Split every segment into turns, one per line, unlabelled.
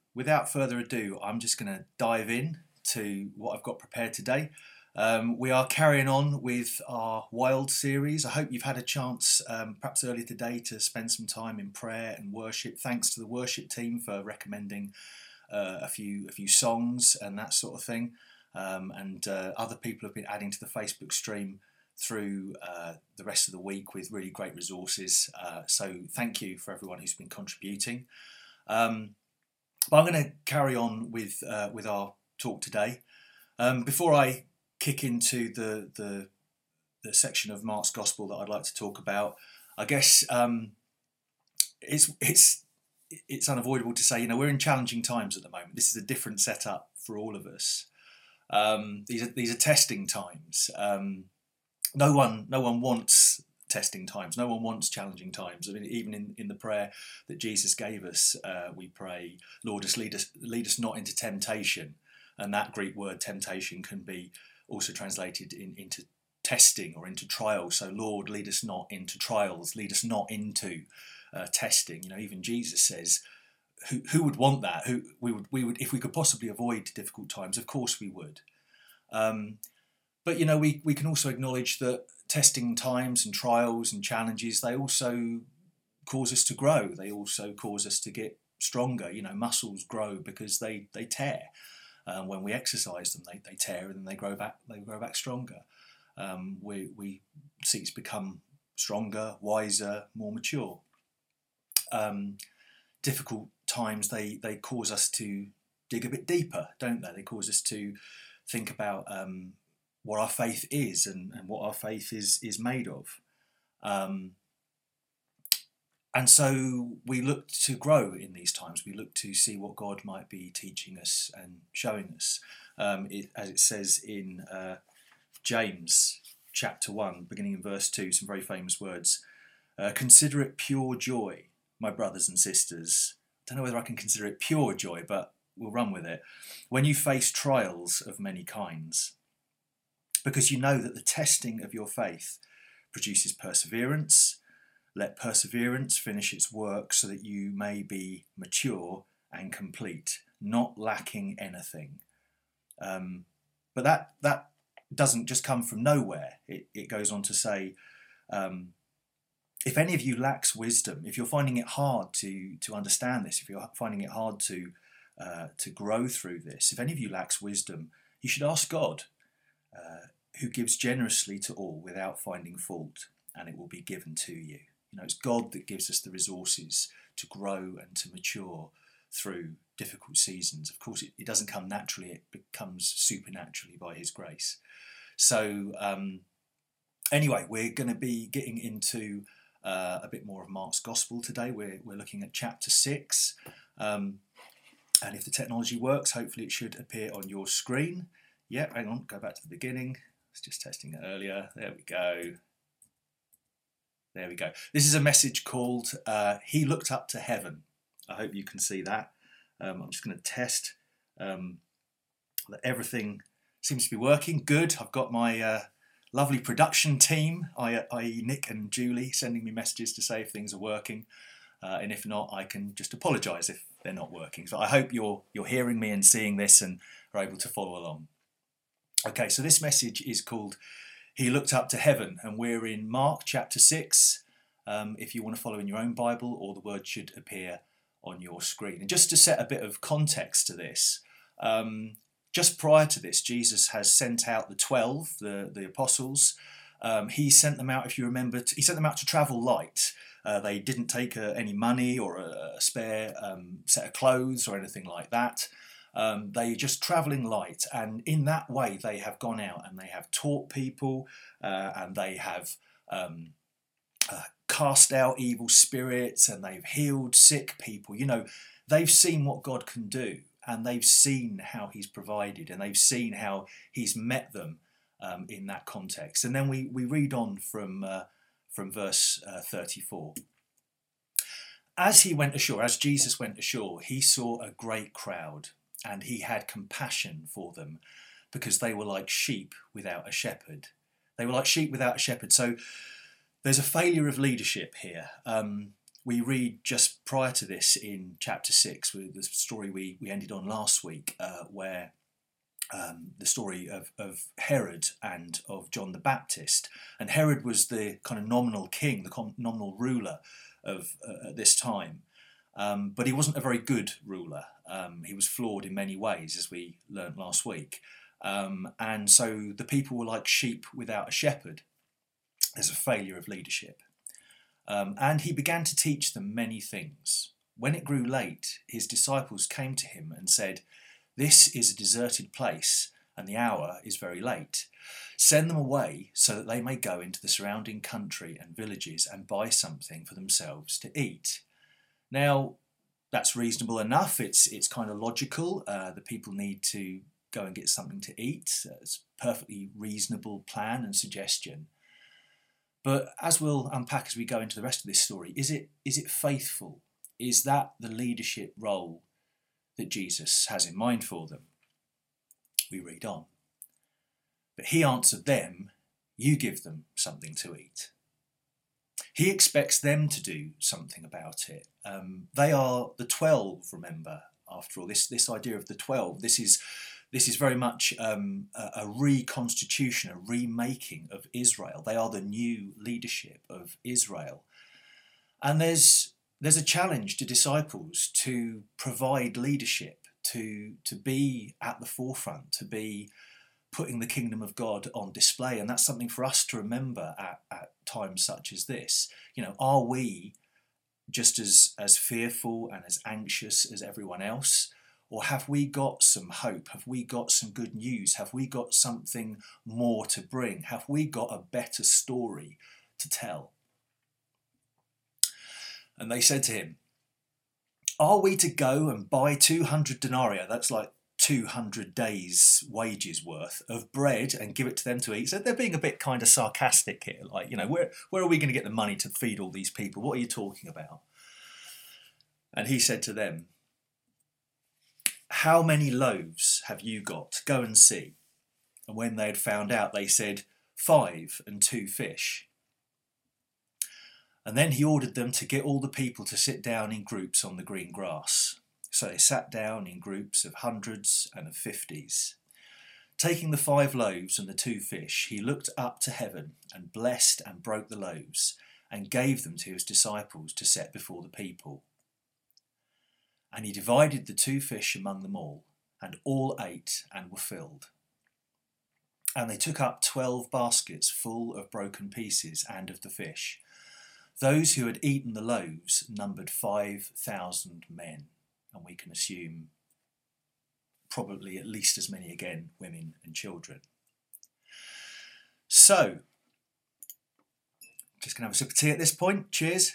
without further ado, I'm just going to dive in to what I've got prepared today. We are carrying on with our Wild series. I hope you've had a chance, perhaps earlier today, to spend some time in prayer and worship. Thanks to the worship team for recommending a few songs and that sort of thing. And other people have been adding to the Facebook stream through the rest of the week with really great resources. So thank you for everyone who's been contributing. But I'm going to carry on with our talk today. Before I kick into the section of Mark's Gospel that I'd like to talk about, I guess it's unavoidable to say, we're in challenging times at the moment. This is a different setup for all of us. These are testing times. No one wants testing times. No one wants challenging times. I mean, even in the prayer that Jesus gave us, we pray, Lord, lead us not into temptation. And that Greek word temptation can be also translated into testing or into trials. So, Lord, lead us not into trials. Lead us not into testing. Even Jesus says, who would want that? We would if we could possibly avoid difficult times. Of course, we would. But we can also acknowledge that testing times and trials and challenges, they also cause us to grow. They also cause us to get stronger. Muscles grow because they tear. When we exercise them, they tear and then they grow back. They grow back stronger. We seek to become stronger, wiser, more mature. Difficult times, they cause us to dig a bit deeper, don't they? They cause us to think about what our faith is and what our faith is made of. And so we look to grow in these times. We look to see what God might be teaching us and showing us. As it says in James chapter 1, beginning in verse 2, some very famous words. Consider it pure joy, my brothers and sisters. I don't know whether I can consider it pure joy, but we'll run with it. When you face trials of many kinds, because you know that the testing of your faith produces perseverance. Let perseverance finish its work so that you may be mature and complete, not lacking anything. But that doesn't just come from nowhere. It goes on to say, if any of you lacks wisdom, if you're finding it hard to understand this, if you're finding it hard to grow through this, if any of you lacks wisdom, you should ask God, who gives generously to all without finding fault, and it will be given to you. It's God that gives us the resources to grow and to mature through difficult seasons. Of course, it doesn't come naturally, it comes supernaturally by his grace. So anyway, we're going to be getting into a bit more of Mark's Gospel today. We're looking at chapter 6. And if the technology works, hopefully it should appear on your screen. Yeah, hang on, go back to the beginning. I was just testing it earlier. There we go. There we go. This is a message called He Looked Up to Heaven. I hope you can see that. I'm just going to test that everything seems to be working. Good. I've got my lovely production team, i.e. Nick and Julie, sending me messages to say if things are working. And if not, I can just apologise if they're not working. So I hope you're hearing me and seeing this and are able to follow along. Okay, so this message is called He Looked Up to Heaven, and we're in Mark chapter 6, if you want to follow in your own Bible, or the word should appear on your screen. And just to set a bit of context to this, just prior to this, Jesus has sent out the 12, the apostles. He sent them out, if you remember, he sent them out to travel light. They didn't take any money or a spare set of clothes or anything like that. They just travelling light, and in that way they have gone out and they have taught people, and they have cast out evil spirits, and they've healed sick people. They've seen what God can do, and they've seen how he's provided, and they've seen how he's met them in that context. And then we read on from verse 34. As Jesus went ashore, he saw a great crowd, and he had compassion for them, because they were like sheep without a shepherd. They were like sheep without a shepherd. So there's a failure of leadership here. we read just prior to this in chapter 6, with the story we ended on last week, where the story of Herod and of John the Baptist. And Herod was the kind of nominal king, the nominal ruler of at this time. But he wasn't a very good ruler. He was flawed in many ways, as we learnt last week. And so the people were like sheep without a shepherd. There's a failure of leadership. And he began to teach them many things. When it grew late, his disciples came to him and said, "This is a deserted place, and the hour is very late. Send them away so that they may go into the surrounding country and villages and buy something for themselves to eat." Now, that's reasonable enough. It's kind of logical. The people need to go and get something to eat. It's a perfectly reasonable plan and suggestion. But as we'll unpack as we go into the rest of this story, is it faithful? Is that the leadership role that Jesus has in mind for them? We read on. But he answered them, "You give them something to eat." He expects them to do something about it. They are the 12, remember, after all. This idea of the 12, this is very much a reconstitution, a remaking of Israel. They are the new leadership of Israel. And there's a challenge to disciples to provide leadership, to be at the forefront, to be putting the kingdom of God on display. And that's something for us to remember at times such as this. You know, are we just as fearful and as anxious as everyone else? Or have we got some hope? Have we got some good news? Have we got something more to bring? Have we got a better story to tell? And they said to him, "Are we to go and buy 200 denarii?" That's like 200 days' wages worth of bread and give it to them to eat. So they're being a bit kind of sarcastic here. Like, you know, where are we going to get the money to feed all these people? What are you talking about? And he said to them, "How many loaves have you got? Go and see." And when they had found out, they said, 5 and 2 fish. And then he ordered them to get all the people to sit down in groups on the green grass. So they sat down in groups of hundreds and of 50s. Taking the 5 loaves and the 2 fish, he looked up to heaven and blessed and broke the loaves and gave them to his disciples to set before the people. And he divided the 2 fish among them all, and all ate and were filled. And they took up 12 baskets full of broken pieces and of the fish. Those who had eaten the loaves numbered 5,000 men, and we can assume probably at least as many again, women and children. So, just going to have a sip of tea at this point. Cheers.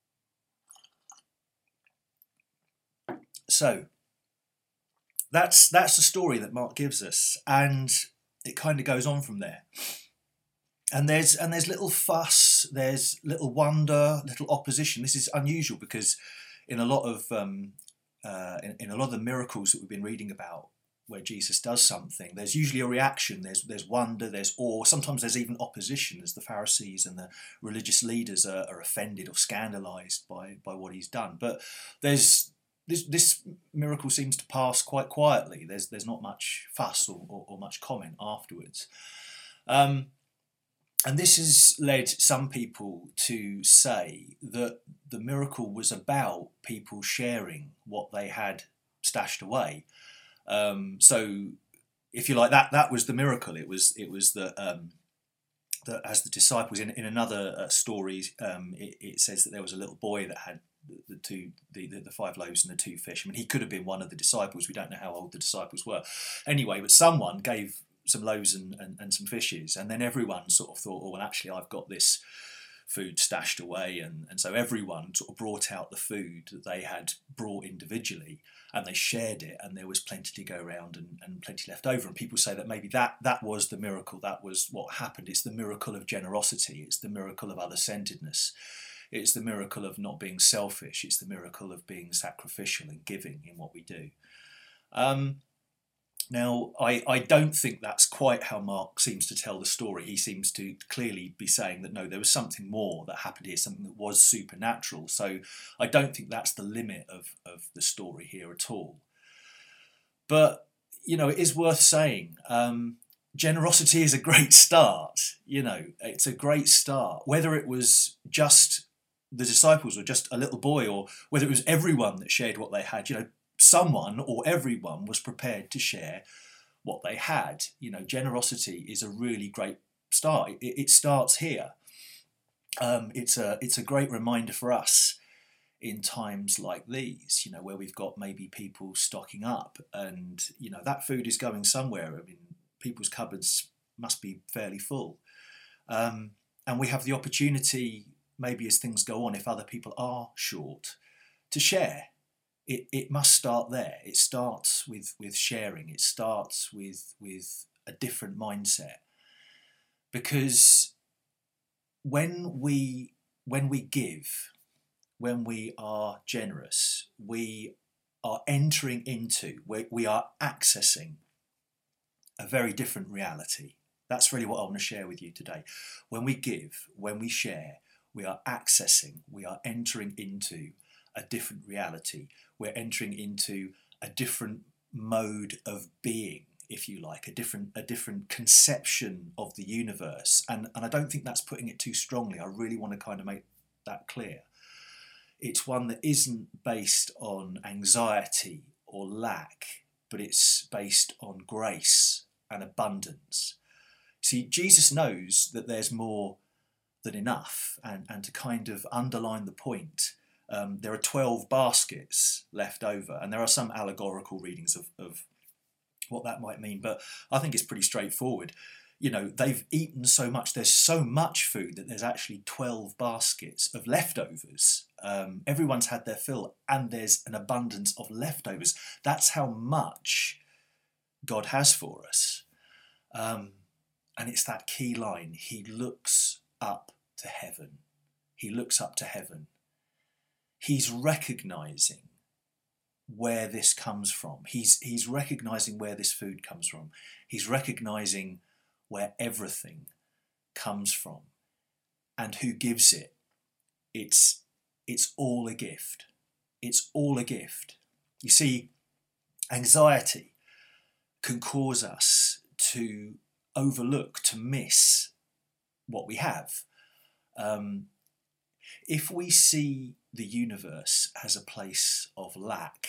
So, that's the story that Mark gives us, and it kind of goes on from there. And there's little fuss, there's little wonder, little opposition. This is unusual because in a lot of in a lot of the miracles that we've been reading about, where Jesus does something, there's usually a reaction. There's wonder, there's awe. Sometimes there's even opposition, as the Pharisees and the religious leaders are offended or scandalised by what he's done. But this miracle seems to pass quite quietly. There's not much fuss or much comment afterwards. And this has led some people to say that the miracle was about people sharing what they had stashed away. So, if you like, that was the miracle. It was that as the disciples in another story, it says that there was a little boy that had the 5 loaves and the 2 fish. I mean, he could have been one of the disciples. We don't know how old the disciples were. Anyway, but someone gave some loaves and some fishes, and then everyone sort of thought, oh, well, actually I've got this food stashed away, and so everyone sort of brought out the food that they had brought individually, and they shared it, and there was plenty to go around and plenty left over. And people say that maybe that was the miracle, that was what happened. It's the miracle of generosity, it's the miracle of other-centeredness, it's the miracle of not being selfish, it's the miracle of being sacrificial and giving in what we do. Now, I don't think that's quite how Mark seems to tell the story. He seems to clearly be saying that no, there was something more that happened here, something that was supernatural. So I don't think that's the limit of the story here at all. But, it is worth saying, generosity is a great start. It's a great start. Whether it was just the disciples or just a little boy, or whether it was everyone that shared what they had, someone or everyone was prepared to share what they had. Generosity is a really great start. It starts here. It's a great reminder for us in times like these, where we've got maybe people stocking up, and that food is going somewhere. I mean, people's cupboards must be fairly full, and we have the opportunity, maybe as things go on, if other people are short, to share. It must start there. It starts with sharing. It starts with a different mindset, because when we give, when we are generous, we are entering into, we are accessing a very different reality. That's really what I want to share with you today. When we give, when we share, we are accessing, we are entering into a different reality. We're entering into a different mode of being, if you like, a different conception of the universe. And I don't think that's putting it too strongly. I really want to kind of make that clear. It's one that isn't based on anxiety or lack, but it's based on grace and abundance. See, Jesus knows that there's more than enough, and to kind of underline the point, there are 12 baskets left over, and there are some allegorical readings of what that might mean, but I think it's pretty straightforward. They've eaten so much, there's so much food that there's actually 12 baskets of leftovers. Everyone's had their fill, and there's an abundance of leftovers. That's how much God has for us. And it's that key line: He looks up to heaven. He looks up to heaven. He's recognizing where this comes from. He's recognizing where this food comes from. He's recognizing where everything comes from and who gives it. It's all a gift. It's all a gift. You see, anxiety can cause us to overlook, to miss what we have. If we see the universe as a place of lack,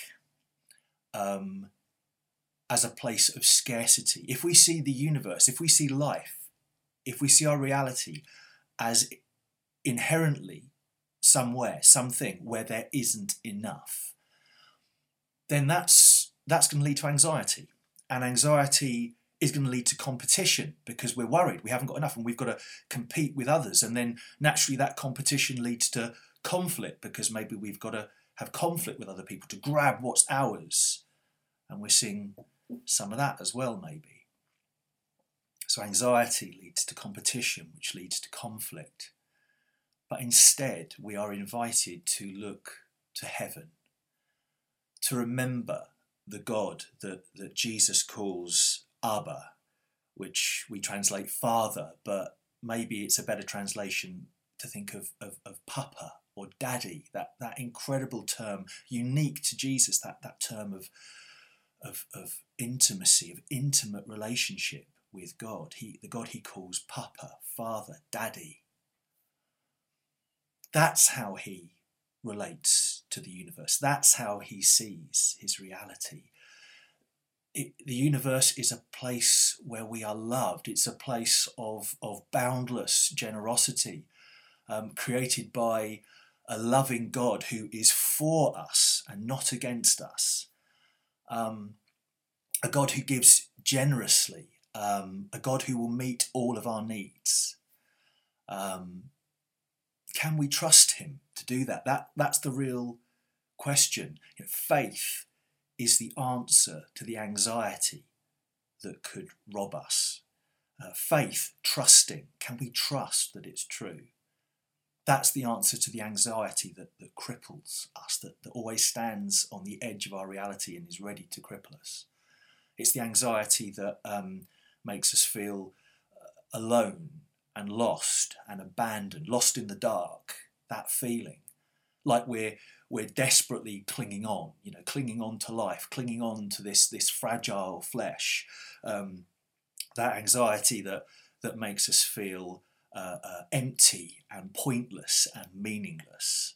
as a place of scarcity, if we see the universe, if we see life, if we see our reality as inherently somewhere, something where there isn't enough, then that's going to lead to anxiety. And anxiety is going to lead to competition, because we're worried we haven't got enough and we've got to compete with others. And then naturally that competition leads to conflict, because maybe we've got to have conflict with other people to grab what's ours. And we're seeing some of that as well, maybe. So anxiety leads to competition, which leads to conflict. But instead, we are invited to look to heaven, to remember the God that Jesus calls Abba, which we translate Father, but maybe it's a better translation to think of Papa or Daddy, that incredible term, unique to Jesus, that term of intimacy, of intimate relationship with God. The God he calls Papa, Father, Daddy. That's how he relates to the universe. That's how he sees his reality. The universe is a place where we are loved. It's a place of boundless generosity, created by a loving God who is for us and not against us. A God who gives generously, a God who will meet all of our needs. Can we trust him to do that? That's the real question. Faith is the answer to the anxiety that could rob us. Faith, trusting. Can we trust that it's true? That's the answer to the anxiety that cripples us, that always stands on the edge of our reality and is ready to cripple us. It's the anxiety that makes us feel alone and lost and abandoned, lost in the dark. That feeling, like we're desperately clinging on, clinging on to life, clinging on to this fragile flesh. That anxiety that makes us feel empty and pointless and meaningless.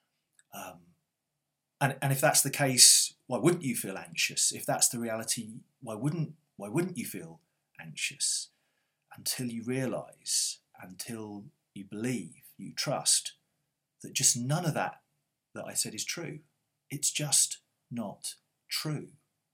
And if that's the case, why wouldn't you feel anxious? If that's the reality, why wouldn't you feel anxious? Until you realise, until you believe, you trust that just none of that I said is true. It's just not true.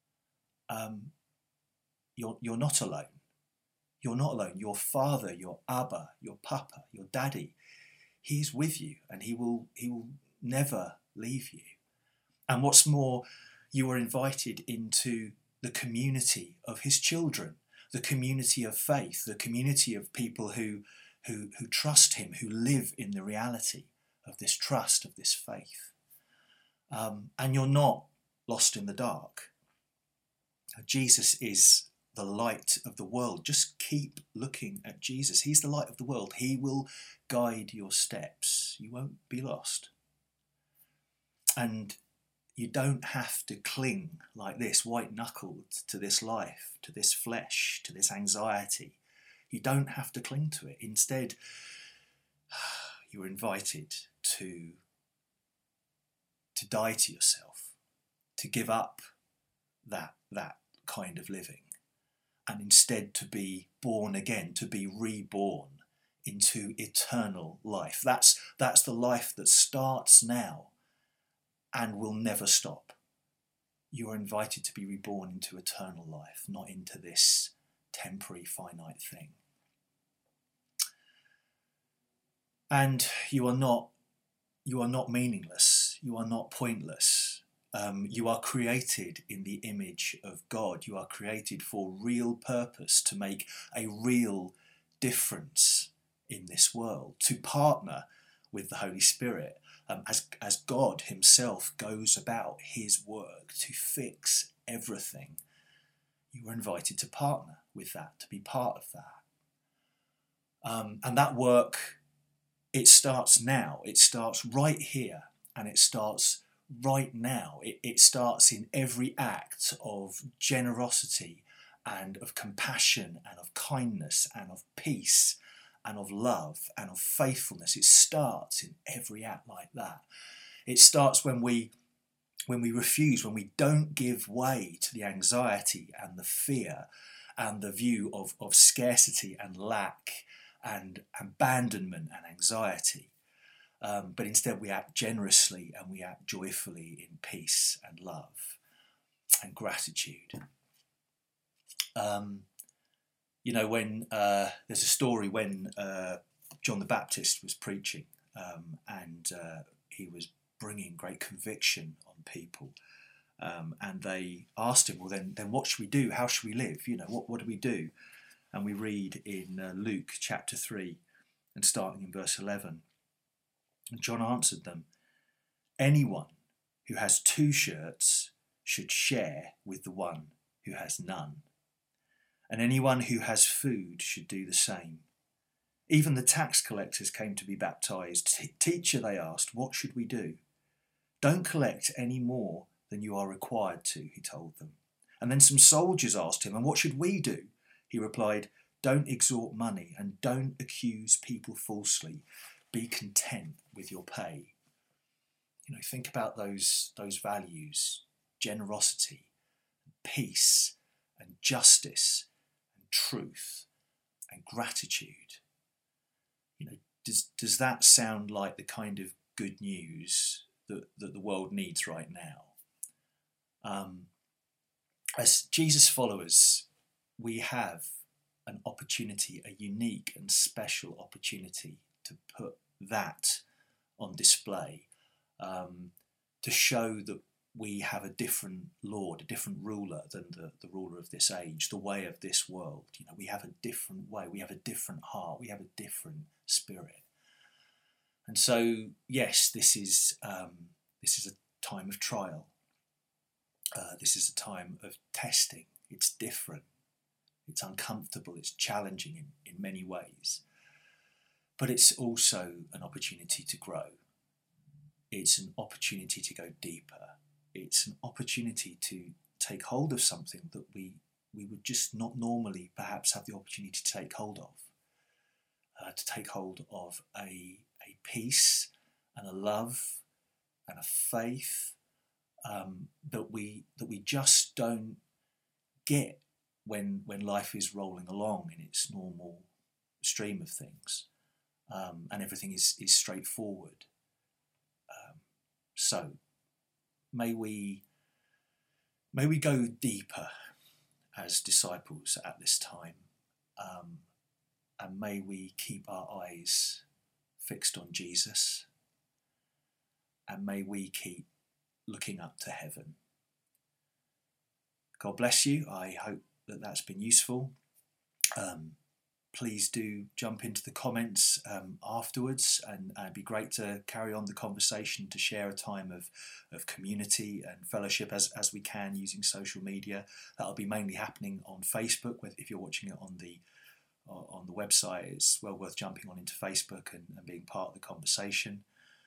You're not alone. You're not alone. Your Father, your Abba, your Papa, your Daddy, He's with you, and He will never leave you. And what's more, you are invited into the community of His children, the community of faith, the community of people who trust Him, who live in the reality of this trust, of this faith. And you're not lost in the dark. Jesus is the light of the world. Just keep looking at Jesus. He's the light of the world. He will guide your steps. You won't be lost. And you don't have to cling like this, white-knuckled, to this life, to this flesh, to this anxiety. You don't have to cling to it. Instead, you're invited to die to yourself, to give up that kind of living, and instead to be born again, to be reborn into eternal life. That's the life that starts now and will never stop. You are invited to be reborn into eternal life, not into this temporary, finite thing. And you are not meaningless. You are not pointless. You are created in the image of God. You are created for real purpose, to make a real difference in this world, to partner with the Holy Spirit as God Himself goes about His work to fix everything. You are invited to partner with that, to be part of that. And that work, it starts now. It starts right here, and it starts right now. It starts in every act of generosity and of compassion and of kindness and of peace and of love and of faithfulness. It starts in every act like that. It starts when we refuse, when we don't give way to the anxiety and the fear and the view of scarcity and lack and abandonment and anxiety. But instead we act generously and we act joyfully in peace and love and gratitude. When there's a story when John the Baptist was preaching and he was bringing great conviction on people, and they asked him, well, then what should we do? How should we live? What do we do? And we read in Luke chapter 3 and starting in verse 11. And John answered them, anyone who has 2 shirts should share with the one who has none. And anyone who has food should do the same. Even the tax collectors came to be baptized. Teacher, they asked, what should we do? Don't collect any more than you are required to, he told them. And then some soldiers asked him, and what should we do? He replied, don't extort money and don't accuse people falsely. Be content with your pay. Think about those values: generosity, peace, and justice, and truth, and gratitude. Does that sound like the kind of good news that the world needs right now? As Jesus followers, we have an opportunity, a unique and special opportunity to put that on display, to show that we have a different Lord, a different ruler than the ruler of this age, the way of this world. We have a different way, we have a different heart, we have a different spirit. And so, yes, this is a time of trial. This is a time of testing. It's different. It's uncomfortable. It's challenging in many ways. But it's also an opportunity to grow. It's an opportunity to go deeper. It's an opportunity to take hold of something that we would just not normally perhaps have the opportunity to take hold of. To take hold of a peace and a love and a faith that we just don't get when life is rolling along in its normal stream of things, and everything is straightforward. So may we go deeper as disciples at this time, and may we keep our eyes fixed on Jesus, and may we keep looking up to heaven. God bless you. I hope that that's been useful. Please do jump into the comments afterwards, and it'd be great to carry on the conversation, to share a time of community and fellowship as we can using social media. That'll be mainly happening on Facebook. If you're watching it on the website, it's well worth jumping on into Facebook and being part of the conversation.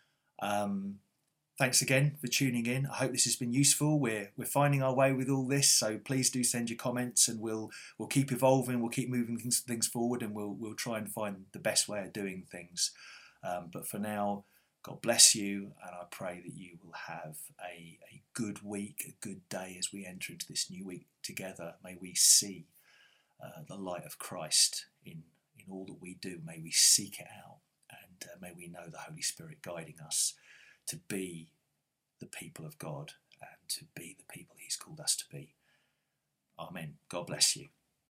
Thanks again for tuning in. I hope this has been useful. We're finding our way with all this, so please do send your comments, and we'll keep evolving. We'll keep moving things forward, and we'll try and find the best way of doing things. But for now, God bless you, and I pray that you will have a good week, a good day as we enter into this new week together. May we see the light of Christ in all that we do. May we seek it out, and may we know the Holy Spirit guiding us to be the people of God and to be the people He's called us to be. Amen. God bless you.